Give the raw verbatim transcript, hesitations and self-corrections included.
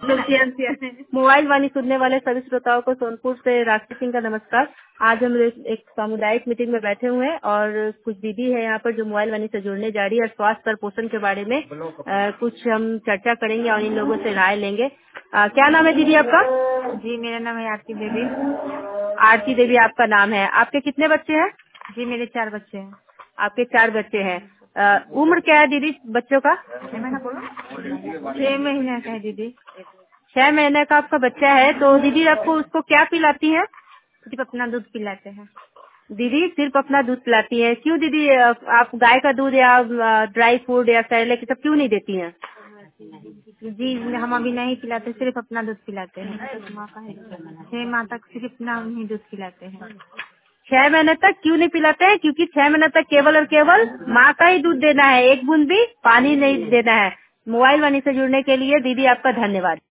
Mobile वाणी सुनने वाले सभी श्रोताओं को सोनपुर से राशि सिंह का नमस्कार। आज हम एक एक सामुदायिक मीटिंग में बैठे हुए हैं और कुछ दीदी है यहाँ पर जो मोबाइल वाणी से जुड़ने जा रही है और स्वास्थ्य और पोषण के बारे में आ, कुछ हम चर्चा करेंगे और इन लोगों से राय लेंगे। आ, क्या नाम है दीदी आपका? जी, मेरा नाम है आरती देवी। आरती देवी आपका नाम है। आपके कितने बच्चे हैं? जी, मेरे चार बच्चे हैं। आपके चार बच्चे हैं। आ, उम्र क्या है दीदी बच्चों का? छह महीने का है दीदी। छह महीने का आपका बच्चा है तो दीदी आपको उसको क्या पिलाती है? सिर्फ अपना दूध पिलाते हैं। दीदी सिर्फ अपना दूध पिलाती है। क्यों दीदी आप गाय का दूध या ड्राई फूड या सेरेलैक सब क्यों नहीं देती हैं? जी, हम अभी नहीं पिलाते, सिर्फ अपना दूध पिलाते हैं। छह माह तक सिर्फ अपना ही दूध पिलाते हैं। छह महीने तक क्यों नहीं पिलाते हैं? क्योंकि छह महीने तक केवल और केवल माँ का ही दूध देना है, एक बूंद भी पानी नहीं देना है। मोबाइल वाणी से जुड़ने के लिए दीदी आपका धन्यवाद।